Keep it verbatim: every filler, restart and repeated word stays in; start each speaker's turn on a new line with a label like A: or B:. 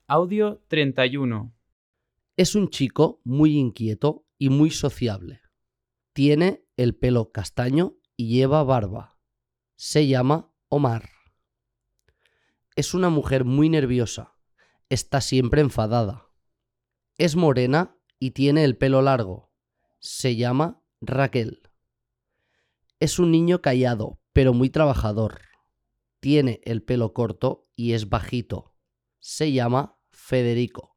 A: Audio treinta y uno.
B: Es un chico muy inquieto y muy sociable. Tiene el pelo castaño y lleva barba. Se llama Omar. Es una mujer muy nerviosa. Está siempre enfadada. Es morena y tiene el pelo largo. Se llama Raquel. Es un niño callado, pero muy trabajador. Tiene el pelo corto y es bajito. Se llama Federico.